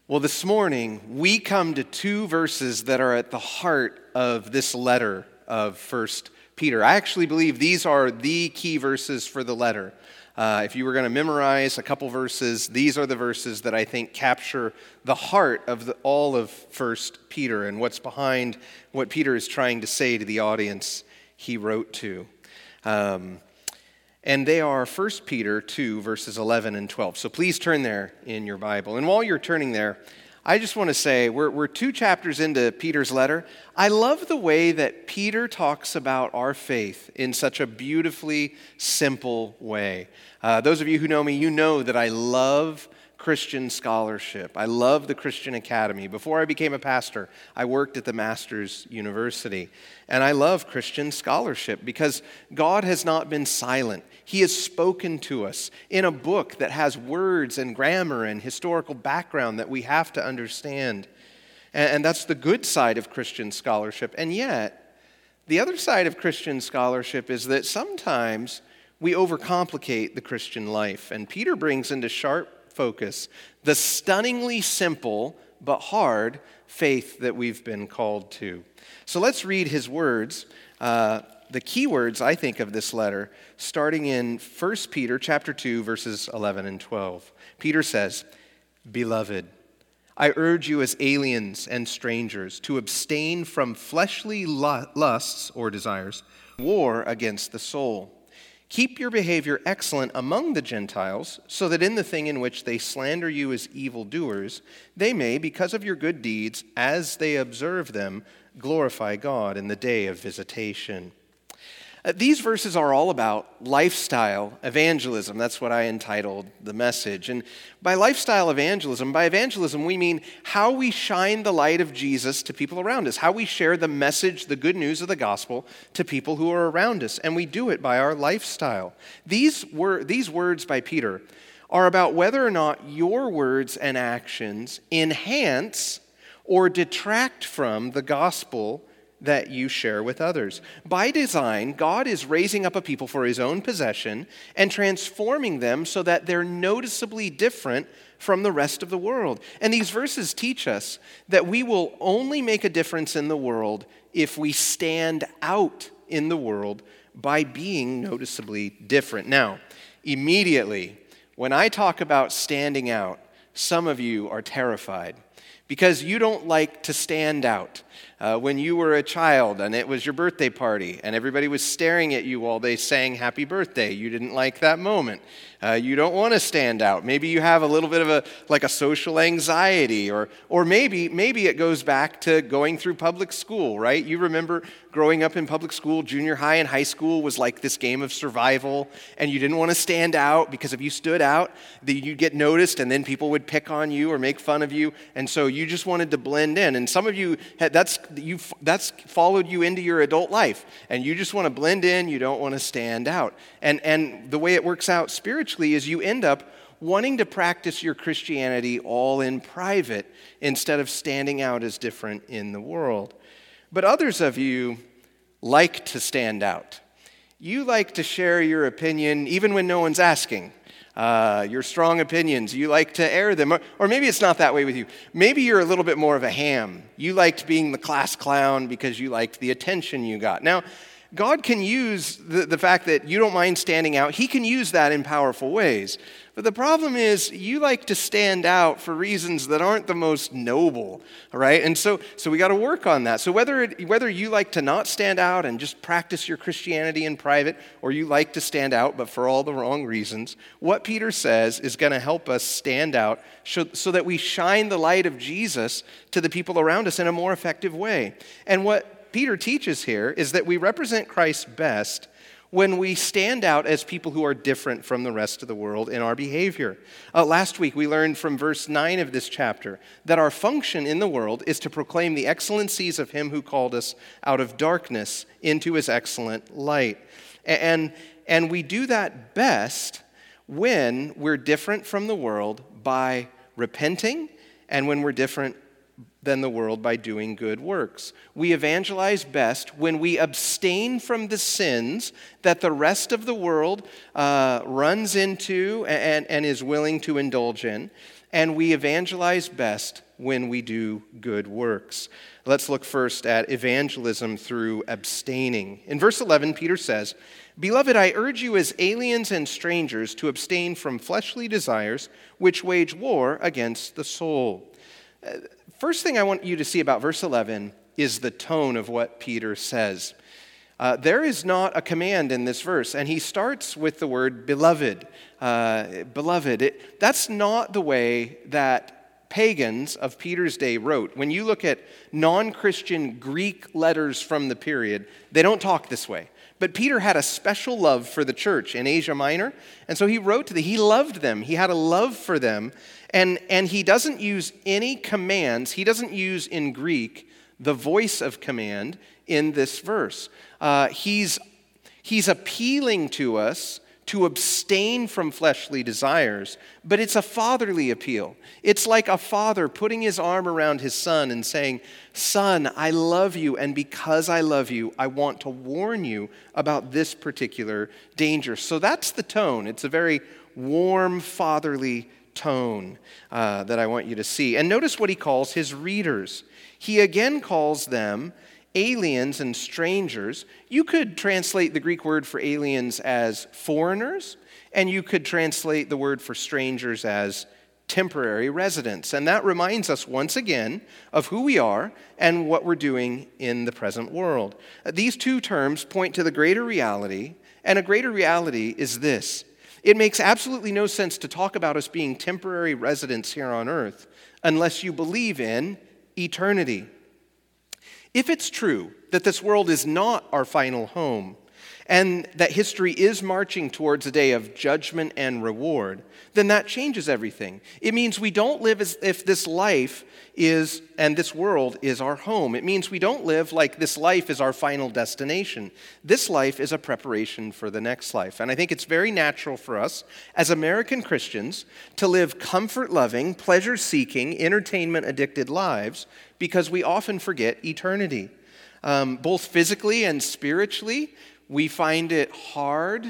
Well, this morning, we come to two verses that are at the heart of this letter of 1 Peter. I actually believe these are the key verses for the letter. If you were going to memorize a couple verses, these are the verses that I think capture the heart of all of 1 Peter and what's behind what Peter is trying to say to the audience he wrote to. And they are 1 Peter 2, verses 11 and 12. So please turn there in your Bible. And while you're turning there, I just want to say, we're two chapters into Peter's letter. I love the way that Peter talks about our faith in such a beautifully simple way. Those of you who know me, you know that I love Christian scholarship. I love the Christian Academy. Before I became a pastor, I worked at the Masters University. And I love Christian scholarship because God has not been silent. He has spoken to us in a book that has words and grammar and historical background that we have to understand. And that's the good side of Christian scholarship. And yet, the other side of Christian scholarship is that sometimes we overcomplicate the Christian life. And Peter brings into sharp focus the stunningly simple but hard faith that we've been called to. So let's read his words, the key words, I think, of this letter, starting in 1 Peter chapter 2, verses 11 and 12. Peter says, "Beloved, I urge you as aliens and strangers to abstain from fleshly lusts or desires, war against the soul. Keep your behavior excellent among the Gentiles, so that in the thing in which they slander you as evildoers, they may, because of your good deeds, as they observe them, glorify God in the day of visitation." These verses are all about lifestyle evangelism. That's what I entitled the message. And by lifestyle evangelism, we mean how we shine the light of Jesus to people around us, how we share the message, the good news of the gospel to people who are around us. And we do it by our lifestyle. These words by Peter are about whether or not your words and actions enhance or detract from the gospel that you share with others. By design, God is raising up a people for his own possession and transforming them so that they're noticeably different from the rest of the world. And these verses teach us that we will only make a difference in the world if we stand out in the world by being noticeably different. Now, immediately, when I talk about standing out, some of you are terrified because you don't like to stand out. When you were a child and it was your birthday party and everybody was staring at you while they sang happy birthday, you didn't like that moment. You don't want to stand out. Maybe you have a little bit of a social anxiety, or maybe it goes back to going through public school, right? You remember growing up in public school, junior high and high school was like this game of survival, and you didn't want to stand out because if you stood out, you'd get noticed and then people would pick on you or make fun of you, and so you just wanted to blend in. And some of you, that's followed you into your adult life, and you just want to blend in, you don't want to stand out. And the way it works out spiritually is you end up wanting to practice your Christianity all in private instead of standing out as different in the world. But others of you like to stand out. You like to share your opinion even when no one's asking. Your strong opinions, you like to air them. Or maybe it's not that way with you. Maybe you're a little bit more of a ham. You liked being the class clown because you liked the attention you got. Now, God can use the fact that you don't mind standing out. He can use that in powerful ways. But the problem is you like to stand out for reasons that aren't the most noble, all right? And so we got to work on that. So whether you like to not stand out and just practice your Christianity in private, or you like to stand out but for all the wrong reasons, what Peter says is going to help us stand out so that we shine the light of Jesus to the people around us in a more effective way. And what Peter teaches here is that we represent Christ best when we stand out as people who are different from the rest of the world in our behavior. Last week, we learned from verse 9 of this chapter that our function in the world is to proclaim the excellencies of him who called us out of darkness into his excellent light. And we do that best when we're different from the world by repenting, and when we're different than the world by doing good works. We evangelize best when we abstain from the sins that the rest of the world runs into and is willing to indulge in. and we evangelize best when we do good works. Let's look first at evangelism through abstaining. In verse 11, Peter says, "Beloved, I urge you as aliens and strangers to abstain from fleshly desires which wage war against the soul." First thing I want you to see about verse 11 is the tone of what Peter says. There is not a command in this verse, and he starts with the word beloved. Beloved. That's not the way that pagans of Peter's day wrote. When you look at non-Christian Greek letters from the period, they don't talk this way. But Peter had a special love for the church in Asia Minor, and so he wrote to them. He loved them. He had a love for them, and he doesn't use any commands. He doesn't use in Greek the voice of command in this verse. He's appealing to us to abstain from fleshly desires, but it's a fatherly appeal. It's like a father putting his arm around his son and saying, "Son, I love you, and because I love you, I want to warn you about this particular danger." So that's the tone. It's a very warm, fatherly tone that I want you to see. And notice what he calls his readers. He again calls them aliens and strangers. You could translate the Greek word for aliens as foreigners, and you could translate the word for strangers as temporary residents. And that reminds us once again of who we are and what we're doing in the present world. These two terms point to the greater reality, and a greater reality is this. It makes absolutely no sense to talk about us being temporary residents here on earth unless you believe in eternity. If it's true that this world is not our final home, and that history is marching towards a day of judgment and reward, then that changes everything. It means we don't live as if this life is, and this world is our home. It means we don't live like this life is our final destination. This life is a preparation for the next life. And I think it's very natural for us as American Christians to live comfort-loving, pleasure-seeking, entertainment-addicted lives because we often forget eternity. Both physically and spiritually, we find it hard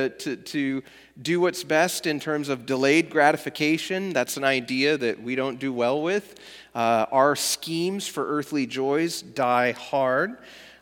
to do what's best in terms of delayed gratification. That's an idea that we don't do well with. Our schemes for earthly joys die hard.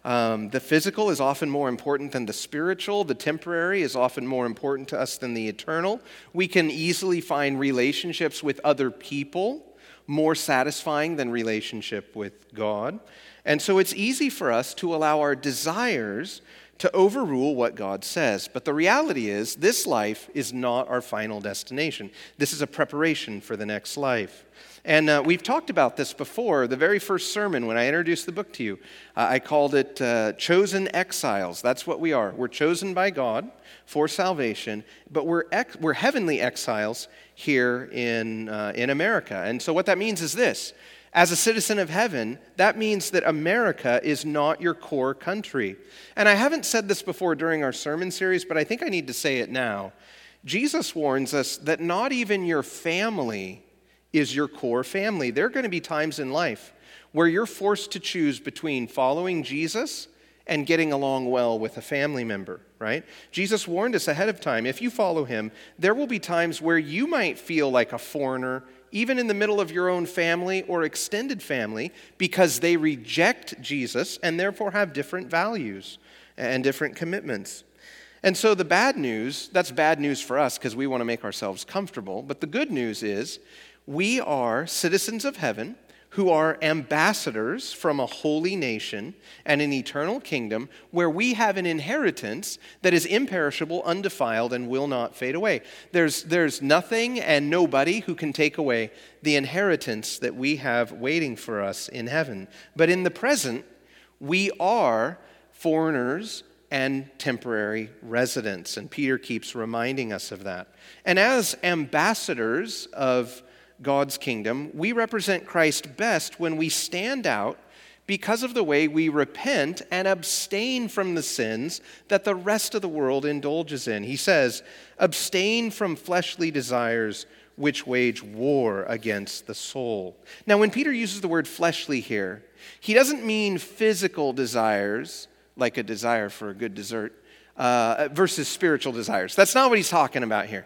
The physical is often more important than the spiritual. The temporary is often more important to us than the eternal. We can easily find relationships with other people more satisfying than relationship with God. And so it's easy for us to allow our desires to overrule what God says. But the reality is, this life is not our final destination. This is a preparation for the next life. And we've talked about this before. The very first sermon when I introduced the book to you, I called it Chosen Exiles. That's what we are. We're chosen by God for salvation, but we're heavenly exiles here in America. And so what that means is this. As a citizen of heaven, that means that America is not your core country. And I haven't said this before during our sermon series, but I think I need to say it now. Jesus warns us that not even your family is your core family. There are going to be times in life where you're forced to choose between following Jesus and getting along well with a family member, right? Jesus warned us ahead of time. If you follow him, there will be times where you might feel like a foreigner even in the middle of your own family or extended family, because they reject Jesus and therefore have different values and different commitments. And so the bad news, that's bad news for us because we want to make ourselves comfortable, but the good news is we are citizens of heaven who are ambassadors from a holy nation and an eternal kingdom where we have an inheritance that is imperishable, undefiled, and will not fade away. There's nothing and nobody who can take away the inheritance that we have waiting for us in heaven. But in the present, we are foreigners and temporary residents, and Peter keeps reminding us of that. And as ambassadors of God's kingdom, we represent Christ best when we stand out because of the way we repent and abstain from the sins that the rest of the world indulges in. He says, abstain from fleshly desires which wage war against the soul. Now, when Peter uses the word fleshly here, he doesn't mean physical desires, like a desire for a good dessert, versus spiritual desires. That's not what he's talking about here.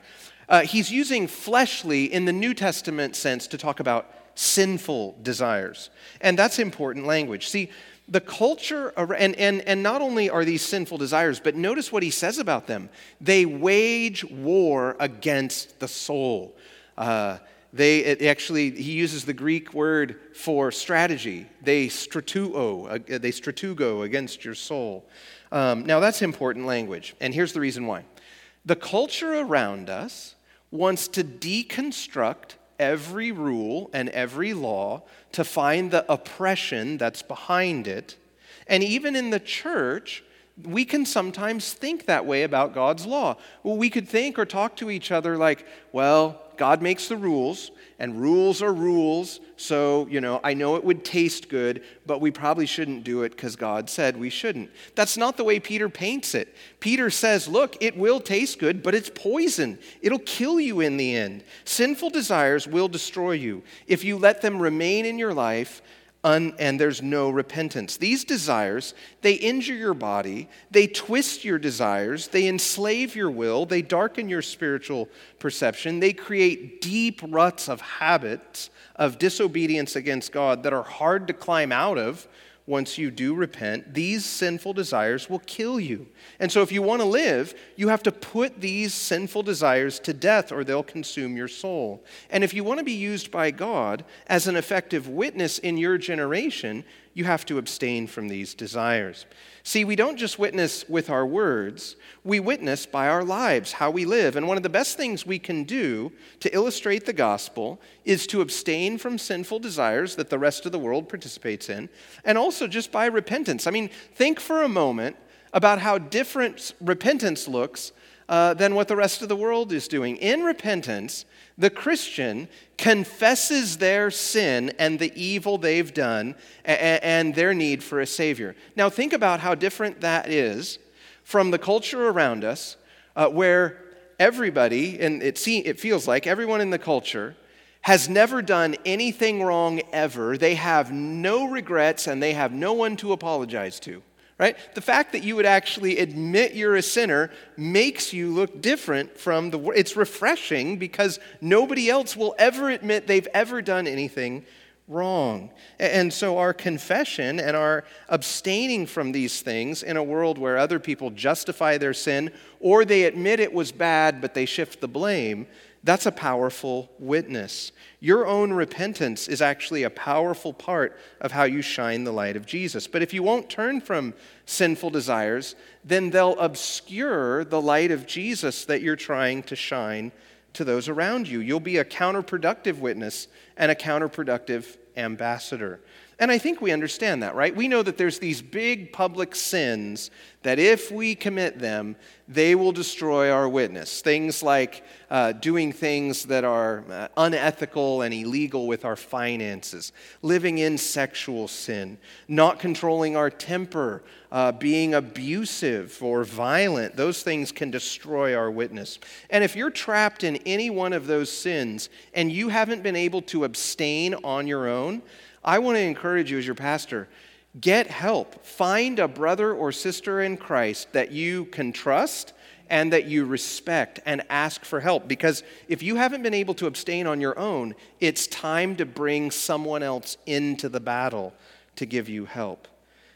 He's using fleshly in the New Testament sense to talk about sinful desires. And that's important language. See, the culture, and not only are these sinful desires, but notice what he says about them. They wage war against the soul. He uses the Greek word for strategy. They stratugo against your soul. Now that's important language, and here's the reason why. The culture around us wants to deconstruct every rule and every law to find the oppression that's behind it. And even in the church, we can sometimes think that way about God's law. Well, we could think or talk to each other like, well, God makes the rules, and rules are rules, so, I know it would taste good, but we probably shouldn't do it because God said we shouldn't. That's not the way Peter paints it. Peter says, look, it will taste good, but it's poison. It'll kill you in the end. Sinful desires will destroy you if you let them remain in your life and there's no repentance. These desires, they injure your body, they twist your desires, they enslave your will, they darken your spiritual perception, they create deep ruts of habits of disobedience against God that are hard to climb out of once you do repent. These sinful desires will kill you. And so if you want to live, you have to put these sinful desires to death or they'll consume your soul. And if you want to be used by God as an effective witness in your generation, you have to abstain from these desires. See, we don't just witness with our words, we witness by our lives, how we live. And one of the best things we can do to illustrate the gospel is to abstain from sinful desires that the rest of the world participates in, and also just by repentance. I mean, think for a moment about how different repentance looks than what the rest of the world is doing. In repentance, the Christian confesses their sin and the evil they've done and their need for a Savior. Now think about how different that is from the culture around us where everybody, and it feels like everyone in the culture, has never done anything wrong ever. They have no regrets and they have no one to apologize to. Right? The fact that you would actually admit you're a sinner makes you look different from the world. It's refreshing because nobody else will ever admit they've ever done anything wrong. And so our confession and our abstaining from these things in a world where other people justify their sin or they admit it was bad but they shift the blame, that's a powerful witness. Your own repentance is actually a powerful part of how you shine the light of Jesus. But if you won't turn from sinful desires, then they'll obscure the light of Jesus that you're trying to shine to those around you. You'll be a counterproductive witness and a counterproductive ambassador. And I think we understand that, right? We know that there's these big public sins that if we commit them, they will destroy our witness. Things like doing things that are unethical and illegal with our finances, living in sexual sin, not controlling our temper, being abusive or violent. Those things can destroy our witness. And if you're trapped in any one of those sins and you haven't been able to abstain on your own, I want to encourage you as your pastor, get help. Find a brother or sister in Christ that you can trust and that you respect and ask for help. Because if you haven't been able to abstain on your own, it's time to bring someone else into the battle to give you help.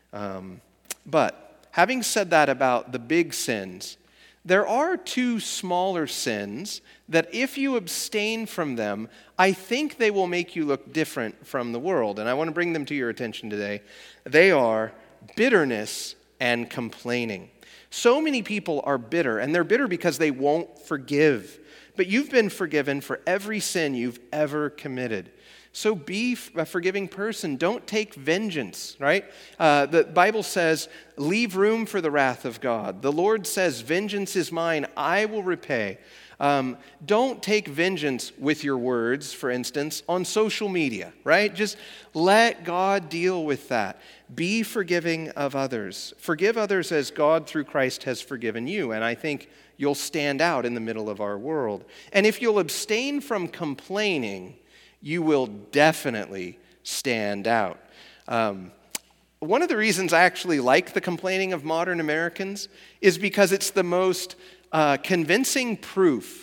But having said that about the big sins, there are two smaller sins that if you abstain from them, I think they will make you look different from the world. And I want to bring them to your attention today. They are bitterness and complaining. So many people are bitter, and they're bitter because they won't forgive. But you've been forgiven for every sin you've ever committed. So be a forgiving person. Don't take vengeance, right? The Bible says, leave room for the wrath of God. The Lord says, vengeance is mine, I will repay. Don't take vengeance with your words, for instance, on social media, right? Just let God deal with that. Be forgiving of others. Forgive others as God through Christ has forgiven you. And I think you'll stand out in the middle of our world. And if you'll abstain from complaining, you will definitely stand out. One of the reasons I actually like the complaining of modern Americans is because it's the most convincing proof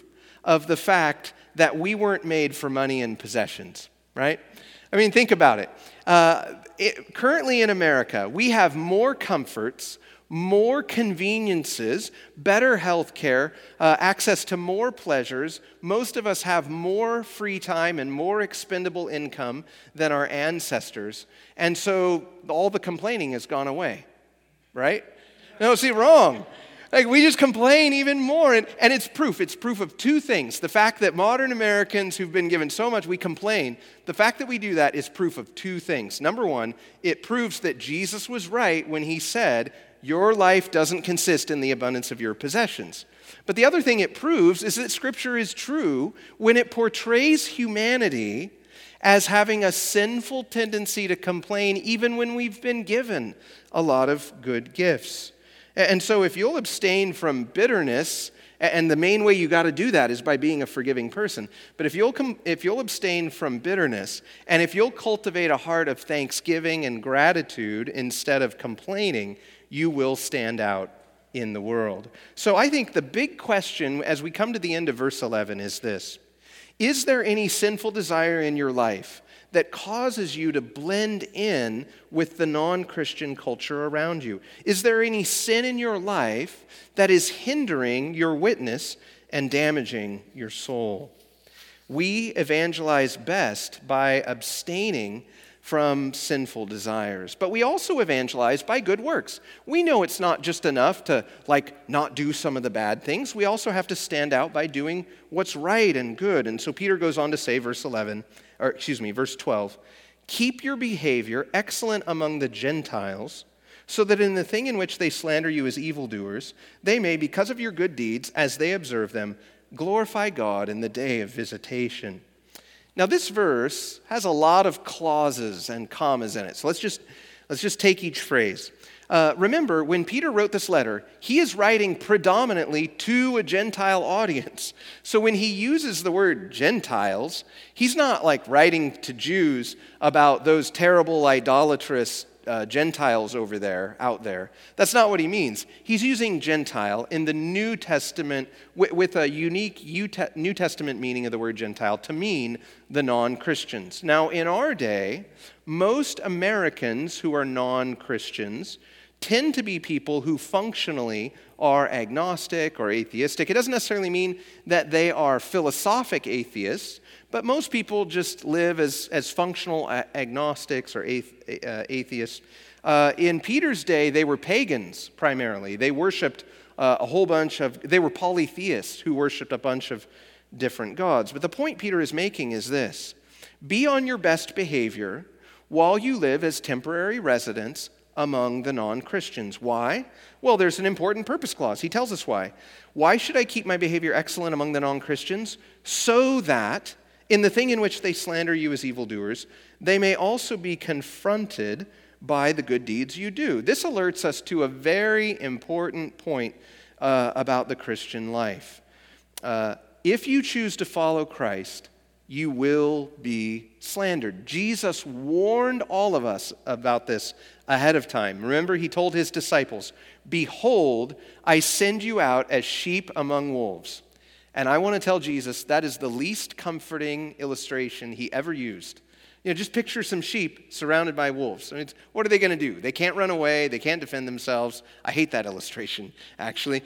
of the fact that we weren't made for money and possessions, right? I mean, think about it. Currently in America, we have more comforts, more conveniences, better health care, access to more pleasures. Most of us have more free time and more expendable income than our ancestors. And so all the complaining has gone away, right? No, see, wrong. Like, we just complain even more. And it's proof. It's proof of two things. The fact that modern Americans who've been given so much, we complain. The fact that we do that is proof of two things. Number one, it proves that Jesus was right when he said, your life doesn't consist in the abundance of your possessions. But the other thing it proves is that Scripture is true when it portrays humanity as having a sinful tendency to complain even when we've been given a lot of good gifts. And so if you'll abstain from bitterness, and the main way you got to do that is by being a forgiving person. But if you'll abstain from bitterness, and if you'll cultivate a heart of thanksgiving and gratitude instead of complaining, you will stand out in the world. So I think the big question as we come to the end of verse 11 is this: is there any sinful desire in your life that causes you to blend in with the non-Christian culture around you? Is there any sin in your life that is hindering your witness and damaging your soul? We evangelize best by abstaining from sinful desires. But we also evangelize by good works. We know it's not just enough to not do some of the bad things. We also have to stand out by doing what's right and good. And so Peter goes on to say, verse 12, keep your behavior excellent among the Gentiles, so that in the thing in which they slander you as evildoers, they may, because of your good deeds, as they observe them, glorify God in the day of visitation. Now, this verse has a lot of clauses and commas in it. So let's just take each phrase. Remember, when Peter wrote this letter, he is writing predominantly to a Gentile audience. So when he uses the word Gentiles, he's not writing to Jews about those terrible idolatrous Gentiles out there. That's not what he means. He's using Gentile in the New Testament with a unique New Testament meaning of the word Gentile to mean the non-Christians. Now, in our day, most Americans who are non-Christians tend to be people who functionally are agnostic or atheistic. It doesn't necessarily mean that they are philosophic atheists, but most people just live as functional agnostics or atheists. In Peter's day, they were pagans primarily. They worshipped they were polytheists who worshipped a bunch of different gods. But the point Peter is making is this: be on your best behavior while you live as temporary residents among the non-Christians. Why? Well, there's an important purpose clause. He tells us why. Why should I keep my behavior excellent among the non-Christians? So that in the thing in which they slander you as evildoers, they may also be confronted by the good deeds you do. This alerts us to a very important point about the Christian life. If you choose to follow Christ, you will be slandered. Jesus warned all of us about this ahead of time. Remember, he told his disciples, "Behold, I send you out as sheep among wolves." And I want to tell Jesus that is the least comforting illustration he ever used. Just picture some sheep surrounded by wolves. I mean, what are they going to do? They can't run away. They can't defend themselves. I hate that illustration, actually.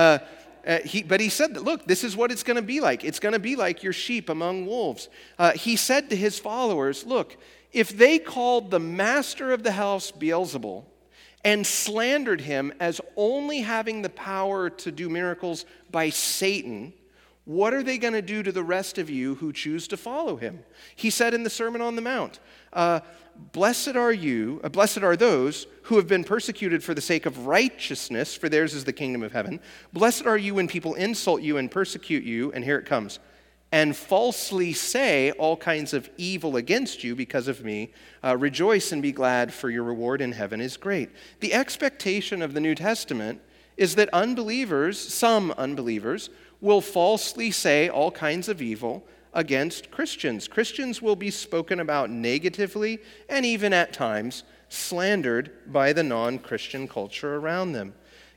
But he said that, look, this is what it's going to be like. It's going to be like your sheep among wolves. He said to his followers, look, if they called the master of the house Beelzebul and slandered him as only having the power to do miracles by Satan, what are they going to do to the rest of you who choose to follow him? He said in the Sermon on the Mount, blessed are those who have been persecuted for the sake of righteousness, for theirs is the kingdom of heaven. Blessed are you when people insult you and persecute you, and here it comes, and falsely say all kinds of evil against you because of me. Rejoice and be glad, for your reward in heaven is great. The expectation of the New Testament is that some unbelievers, will falsely say all kinds of evil against Christians. Christians will be spoken about negatively and even at times slandered by the non-Christian culture around them.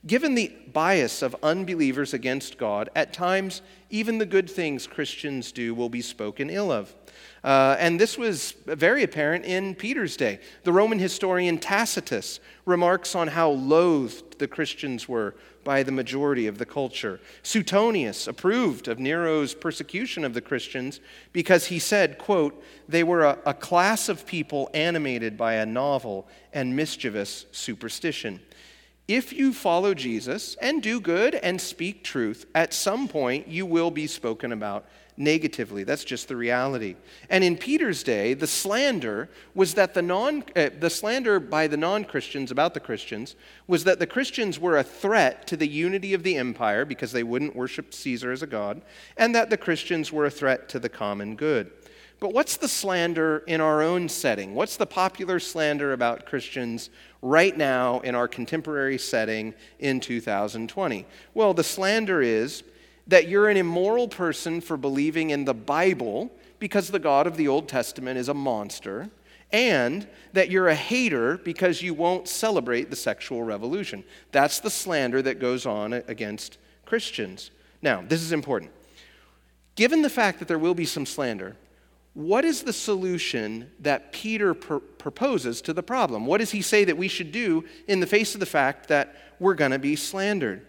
Given the bias of unbelievers against God, at times, even the good things Christians do will be spoken ill of. And this was very apparent in Peter's day. The Roman historian Tacitus remarks on how loathed the Christians were by the majority of the culture. Suetonius approved of Nero's persecution of the Christians because he said, quote, "They were a class of people animated by a novel and mischievous superstition." If you follow Jesus and do good and speak truth, at some point you will be spoken about negatively. That's just the reality. And in Peter's day, the slander was that the slander by the non-Christians about the Christians was that the Christians were a threat to the unity of the empire because they wouldn't worship Caesar as a god, and that the Christians were a threat to the common good. But what's the slander in our own setting? What's the popular slander about Christians right now in our contemporary setting in 2020? Well, the slander is that you're an immoral person for believing in the Bible because the God of the Old Testament is a monster, and that you're a hater because you won't celebrate the sexual revolution. That's the slander that goes on against Christians. Now, this is important. Given the fact that there will be some slander, what is the solution that Peter proposes to the problem? What does he say that we should do in the face of the fact that we're going to be slandered?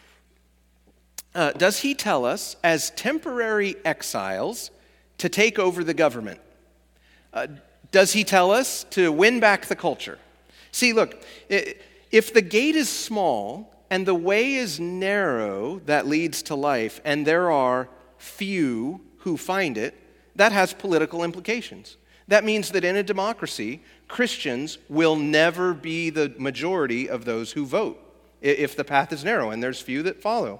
Does he tell us, as temporary exiles, to take over the government? Does he tell us to win back the culture? See, look, if the gate is small and the way is narrow that leads to life, and there are few who find it, that has political implications. That means that in a democracy, Christians will never be the majority of those who vote if the path is narrow and there's few that follow.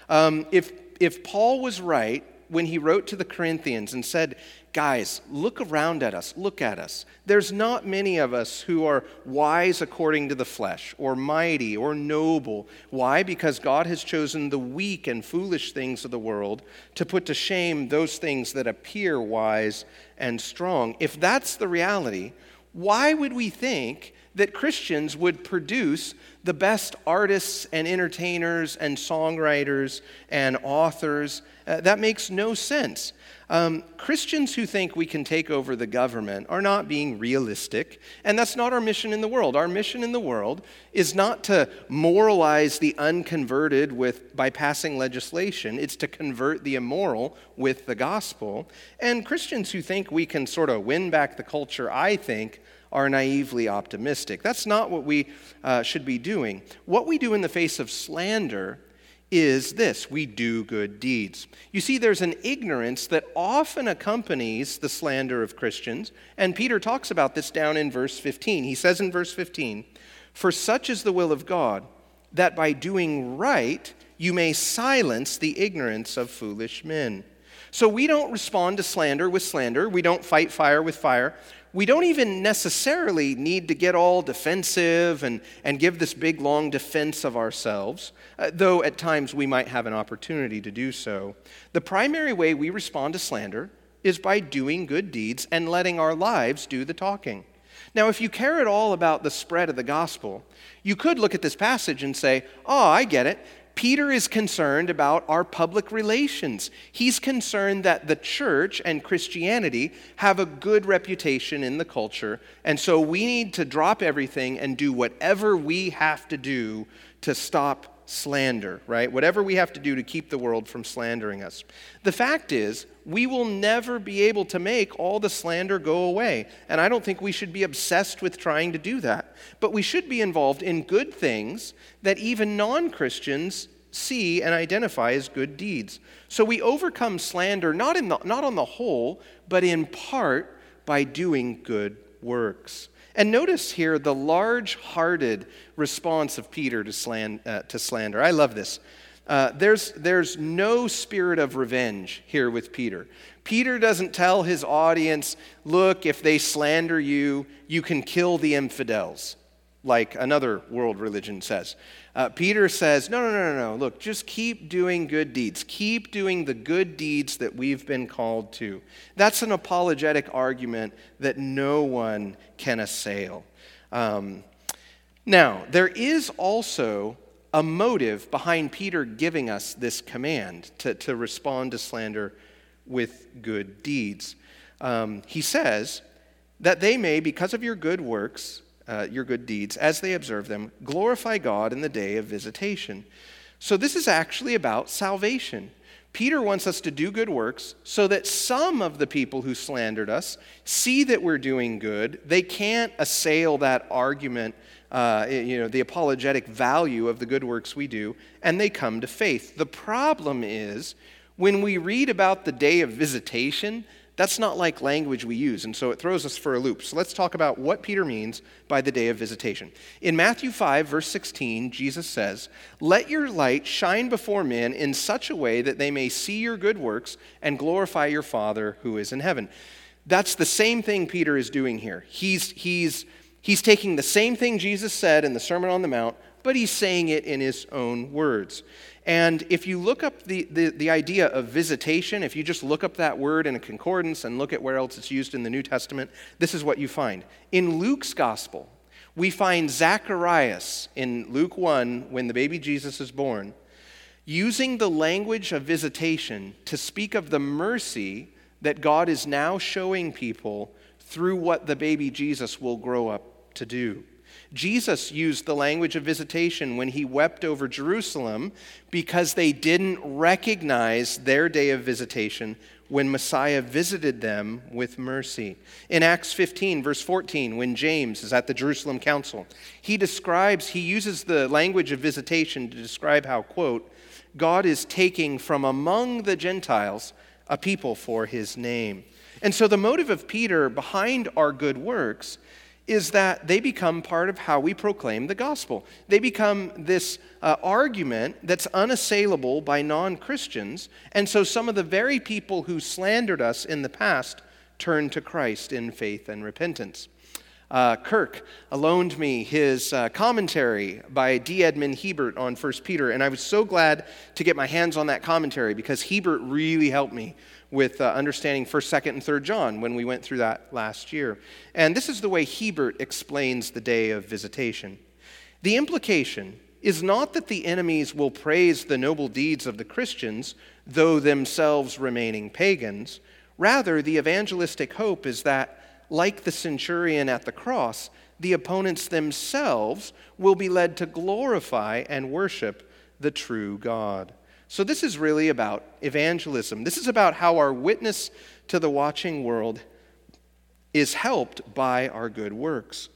If Paul was right when he wrote to the Corinthians and said, guys, look around at us, look at us. There's not many of us who are wise according to the flesh, or mighty, or noble. Why? Because God has chosen the weak and foolish things of the world to put to shame those things that appear wise and strong. If that's the reality, why would we think that Christians would produce the best artists and entertainers and songwriters and authors? That makes no sense. Christians who think we can take over the government are not being realistic, and that's not our mission in the world. Our mission in the world is not to moralize the unconverted by passing legislation. It's to convert the immoral with the gospel. And Christians who think we can sort of win back the culture, I think, are naively optimistic. That's not what we should be doing. What we do in the face of slander is this: we do good deeds. You see, there's an ignorance that often accompanies the slander of Christians, and Peter talks about this down in verse 15. He says in verse 15, "For such is the will of God, that by doing right you may silence the ignorance of foolish men." So we don't respond to slander with slander. We don't fight fire with fire. We don't even necessarily need to get all defensive and give this big, long defense of ourselves, though at times we might have an opportunity to do so. The primary way we respond to slander is by doing good deeds and letting our lives do the talking. Now, if you care at all about the spread of the gospel, you could look at this passage and say, oh, I get it. Peter is concerned about our public relations. He's concerned that the church and Christianity have a good reputation in the culture, and so we need to drop everything and do whatever we have to do to stop slander, right? Whatever we have to do to keep the world from slandering us. The fact is, we will never be able to make all the slander go away, and I don't think we should be obsessed with trying to do that. But we should be involved in good things that even non-Christians see and identify as good deeds. So we overcome slander not on the whole, but in part by doing good works. And notice here the large-hearted response of Peter to slander. I love this. There's no spirit of revenge here with Peter. Peter doesn't tell his audience, look, if they slander you, you can kill the infidels, like another world religion says. Peter says, no. Look, just keep doing good deeds. Keep doing the good deeds that we've been called to. That's an apologetic argument that no one can assail. Now, there is also a motive behind Peter giving us this command to respond to slander with good deeds. He says that they may, because of your good works, your good deeds, as they observe them, glorify God in the day of visitation. So this is actually about salvation. Peter wants us to do good works so that some of the people who slandered us see that we're doing good. They can't assail that argument, the apologetic value of the good works we do, and they come to faith. The problem is, when we read about the day of visitation, that's not like language we use, and so it throws us for a loop. So let's talk about what Peter means by the day of visitation. In Matthew 5, verse 16, Jesus says, "Let your light shine before men in such a way that they may see your good works and glorify your Father who is in heaven." That's the same thing Peter is doing here. He's taking the same thing Jesus said in the Sermon on the Mount, but he's saying it in his own words. And if you look up the idea of visitation, if you just look up that word in a concordance and look at where else it's used in the New Testament, this is what you find. In Luke's gospel, we find Zacharias in Luke 1, when the baby Jesus is born, using the language of visitation to speak of the mercy that God is now showing people through what the baby Jesus will grow up to do. Jesus used the language of visitation when he wept over Jerusalem because they didn't recognize their day of visitation when Messiah visited them with mercy. In Acts 15, verse 14, when James is at the Jerusalem council, he uses the language of visitation to describe how, quote, God is taking from among the Gentiles a people for his name. And so the motive of Peter behind our good works is that they become part of how we proclaim the gospel. They become this argument that's unassailable by non-Christians, and so some of the very people who slandered us in the past turn to Christ in faith and repentance. Kirk loaned me his commentary by D. Edmund Hebert on 1 Peter, and I was so glad to get my hands on that commentary because Hebert really helped me with understanding 1st, 2nd, and 3rd John when we went through that last year. And this is the way Hebert explains the day of visitation. The implication is not that the enemies will praise the noble deeds of the Christians, though themselves remaining pagans. Rather, the evangelistic hope is that, like the centurion at the cross, the opponents themselves will be led to glorify and worship the true God. So this is really about evangelism. This is about how our witness to the watching world is helped by our good works.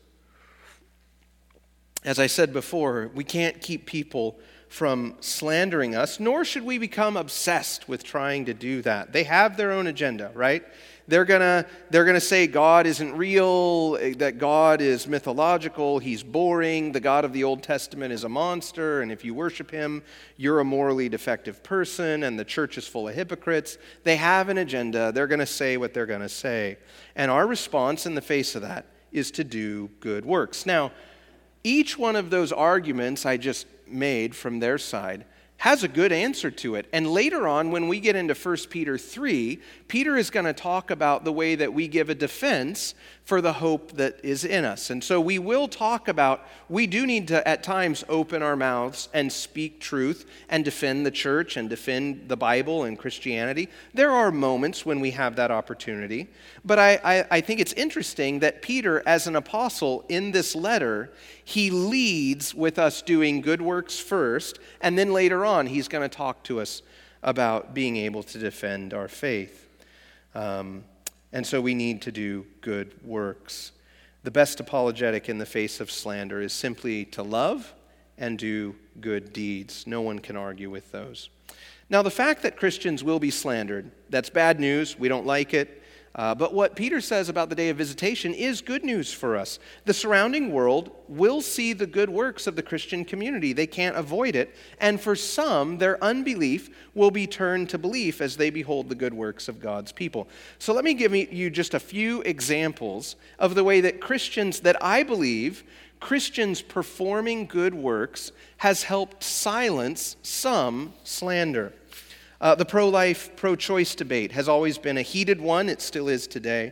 As I said before, we can't keep people from slandering us, nor should we become obsessed with trying to do that. They have their own agenda, right? They're gonna say God isn't real, that God is mythological, he's boring, the God of the Old Testament is a monster, and if you worship him, you're a morally defective person, and the church is full of hypocrites. They have an agenda. They're gonna say what they're gonna say. And our response in the face of that is to do good works. Now, each one of those arguments I just made from their side has a good answer to it. And later on, when we get into 1 Peter 3, Peter is going to talk about the way that we give a defense for the hope that is in us. And so we will talk about, we do need to at times open our mouths and speak truth and defend the church and defend the Bible and Christianity. There are moments when we have that opportunity. But I think it's interesting that Peter, as an apostle in this letter, he leads with us doing good works first, and then later on he's going to talk to us about being able to defend our faith. And so we need to do good works. The best apologetic in the face of slander is simply to love and do good deeds. No one can argue with those. Now, the fact that Christians will be slandered, that's bad news. We don't like it. But what Peter says about the day of visitation is good news for us. The surrounding world will see the good works of the Christian community. They can't avoid it. And for some, their unbelief will be turned to belief as they behold the good works of God's people. So let me give you just a few examples of the way that I believe Christians performing good works has helped silence some slander. The pro-life, pro-choice debate has always been a heated one. It still is today.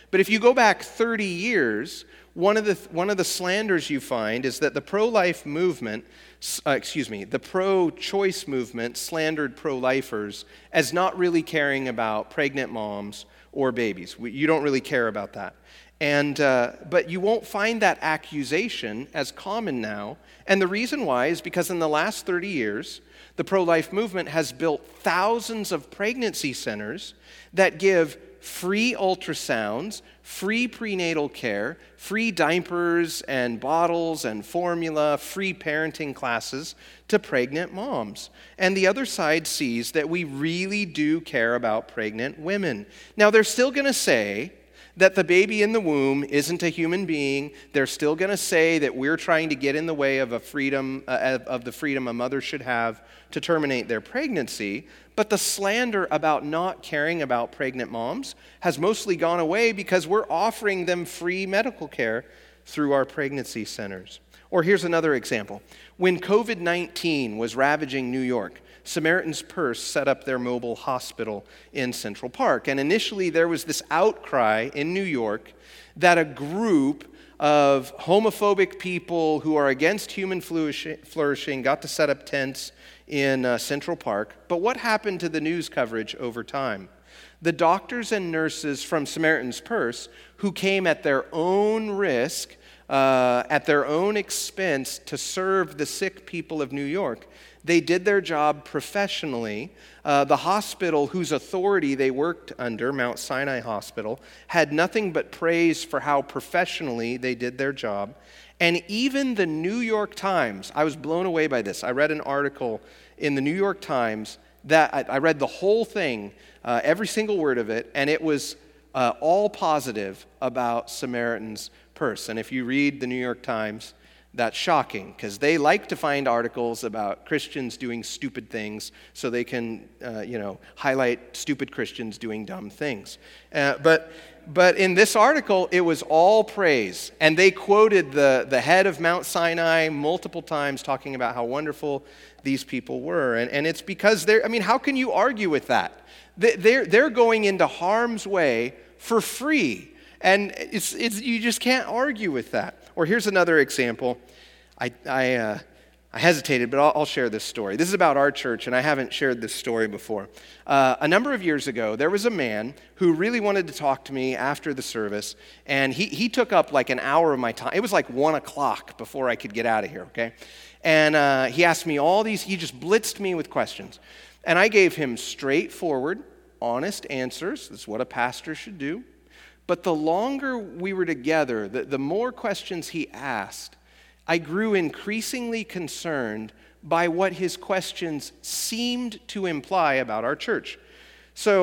But if you go back 30 years, one of the slanders you find is that the pro-life movement, the pro-choice movement slandered pro-lifers as not really caring about pregnant moms or babies. You don't really care about that. But you won't find that accusation as common now. And the reason why is because in the last 30 years, the pro-life movement has built thousands of pregnancy centers that give free ultrasounds, free prenatal care, free diapers and bottles and formula, free parenting classes to pregnant moms. And the other side sees that we really do care about pregnant women. Now, they're still going to say that the baby in the womb isn't a human being. They're still going to say that we're trying to get in the way of the freedom a mother should have to terminate their pregnancy. But the slander about not caring about pregnant moms has mostly gone away because we're offering them free medical care through our pregnancy centers. Or here's another example. When COVID-19 was ravaging New York, Samaritan's Purse set up their mobile hospital in Central Park. And initially there was this outcry in New York that a group of homophobic people who are against human flourishing got to set up tents in Central Park. But what happened to the news coverage over time? The doctors and nurses from Samaritan's Purse, who came at their own risk, at their own expense to serve the sick people of New York, they did their job professionally. The hospital whose authority they worked under, Mount Sinai Hospital, had nothing but praise for how professionally they did their job. And even the New York Times, I was blown away by this. I read an article in the New York Times that I read the whole thing, every single word of it, and it was all positive about Samaritan's Purse. And if you read the New York Times, that's shocking, because they like to find articles about Christians doing stupid things so they can, highlight stupid Christians doing dumb things. But in this article, it was all praise. And they quoted the head of Mount Sinai multiple times talking about how wonderful these people were. And it's because how can you argue with that? They're going into harm's way for free. And you just can't argue with that. Or here's another example. I hesitated, but I'll share this story. This is about our church, and I haven't shared this story before. A number of years ago, there was a man who really wanted to talk to me after the service, and he took up like an hour of my time. It was like 1 o'clock before I could get out of here, okay? And he asked me he just blitzed me with questions. And I gave him straightforward, honest answers. That's what a pastor should do. But the longer we were together, the more questions he asked, I grew increasingly concerned by what his questions seemed to imply about our church. So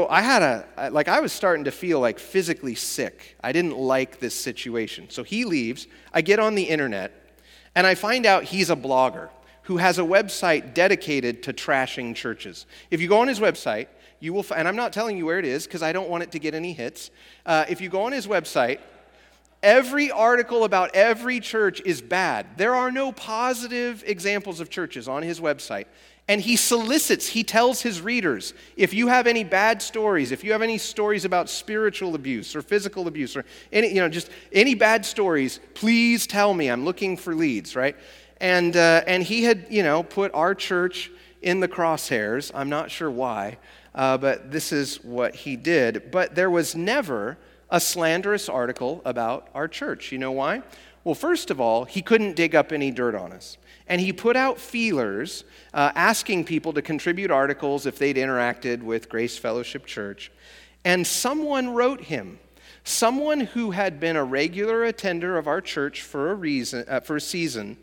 I was starting to feel like physically sick. I didn't like this situation. So he leaves, I get on the internet, and I find out he's a blogger who has a website dedicated to trashing churches. If you go on his website, you will, and I'm not telling you where it is because I don't want it to get any hits. If you go on his website, every article about every church is bad. There are no positive examples of churches on his website. And he tells his readers, if you have any bad stories, if you have any stories about spiritual abuse or physical abuse or any bad stories, please tell me. I'm looking for leads, right? And he had, put our church in the crosshairs. I'm not sure why. But this is what he did. But there was never a slanderous article about our church. You know why? Well, first of all, he couldn't dig up any dirt on us. And he put out feelers asking people to contribute articles if they'd interacted with Grace Fellowship Church. And someone wrote him, someone who had been a regular attender of our church for a season,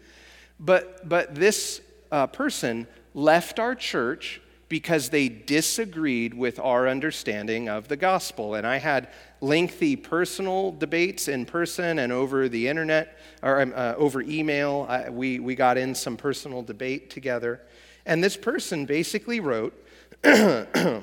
but this person left our church because they disagreed with our understanding of the gospel. And I had lengthy personal debates in person and over the internet, or over email. We got in some personal debate together. And this person basically wrote, I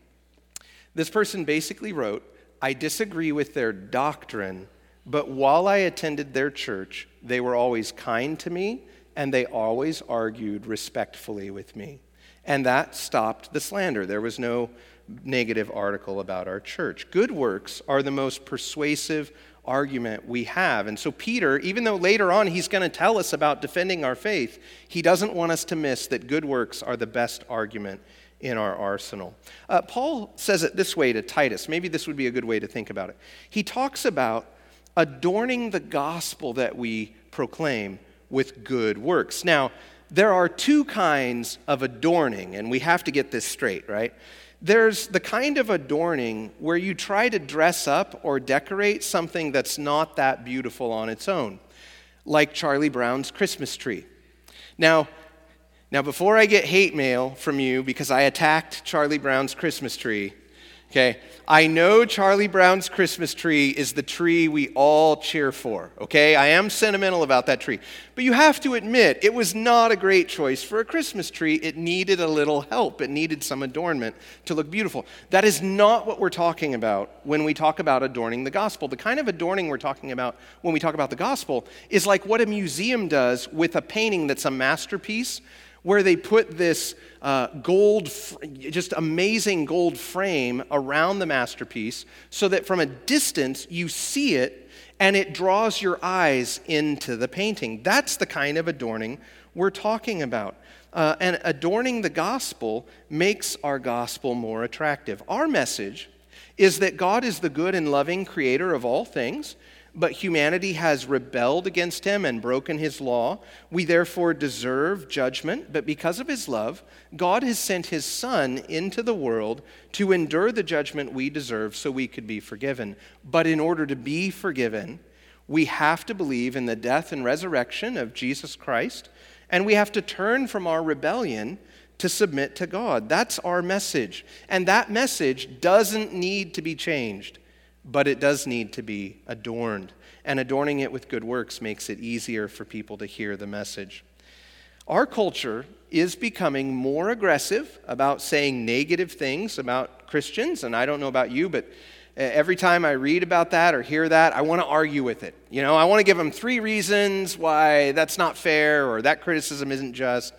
disagree with their doctrine, but while I attended their church, they were always kind to me, and they always argued respectfully with me. And that stopped the slander. There was no negative article about our church. Good works are the most persuasive argument we have. And so Peter, even though later on he's going to tell us about defending our faith, he doesn't want us to miss that good works are the best argument in our arsenal. Paul says it this way to Titus. Maybe this would be a good way to think about it. He talks about adorning the gospel that we proclaim with good works. Now, there are two kinds of adorning, and we have to get this straight, right? There's the kind of adorning where you try to dress up or decorate something that's not that beautiful on its own, like Charlie Brown's Christmas tree. Now, before I get hate mail from you because I attacked Charlie Brown's Christmas tree, okay, I know Charlie Brown's Christmas tree is the tree we all cheer for, okay? I am sentimental about that tree. But you have to admit, it was not a great choice for a Christmas tree. It needed a little help. It needed some adornment to look beautiful. That is not what we're talking about when we talk about adorning the gospel. The kind of adorning we're talking about when we talk about the gospel is like what a museum does with a painting that's a masterpiece, where they put this just amazing gold frame around the masterpiece so that from a distance you see it and it draws your eyes into the painting. That's the kind of adorning we're talking about. And adorning the gospel makes our gospel more attractive. Our message is that God is the good and loving creator of all things, but humanity has rebelled against him and broken his law. We therefore deserve judgment, but because of his love, God has sent his Son into the world to endure the judgment we deserve so we could be forgiven. But in order to be forgiven, we have to believe in the death and resurrection of Jesus Christ, and we have to turn from our rebellion to submit to God. That's our message. And that message doesn't need to be changed, but it does need to be adorned. And adorning it with good works makes it easier for people to hear the message. Our culture is becoming more aggressive about saying negative things about Christians. And I don't know about you, but every time I read about that or hear that, I want to argue with it. You know, I want to give them 3 reasons why that's not fair or that criticism isn't just.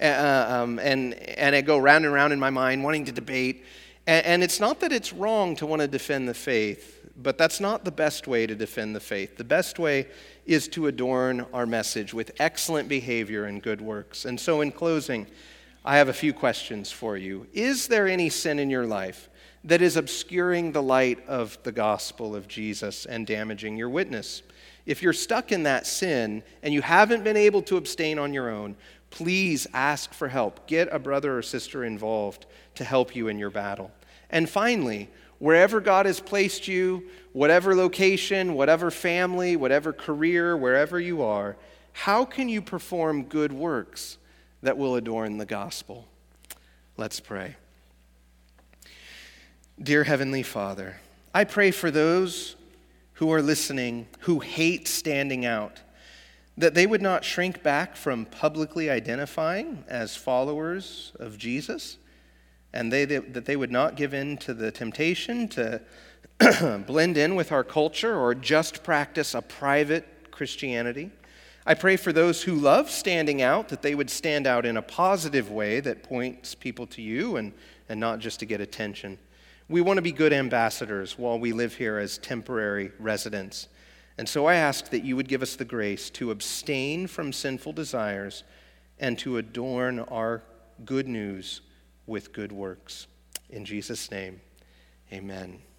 And I go round and round in my mind wanting to debate. And it's not that it's wrong to want to defend the faith, but that's not the best way to defend the faith. The best way is to adorn our message with excellent behavior and good works. And so in closing, I have a few questions for you. Is there any sin in your life that is obscuring the light of the gospel of Jesus and damaging your witness? If you're stuck in that sin and you haven't been able to abstain on your own, please ask for help. Get a brother or sister involved to help you in your battle. And finally, wherever God has placed you, whatever location, whatever family, whatever career, wherever you are, how can you perform good works that will adorn the gospel? Let's pray. Dear Heavenly Father, I pray for those who are listening who hate standing out, that they would not shrink back from publicly identifying as followers of Jesus, and that they would not give in to the temptation to blend in with our culture or just practice a private Christianity. I pray for those who love standing out, that they would stand out in a positive way that points people to you and not just to get attention. We want to be good ambassadors while we live here as temporary residents. And so I ask that you would give us the grace to abstain from sinful desires and to adorn our good news with good works. In Jesus' name, amen.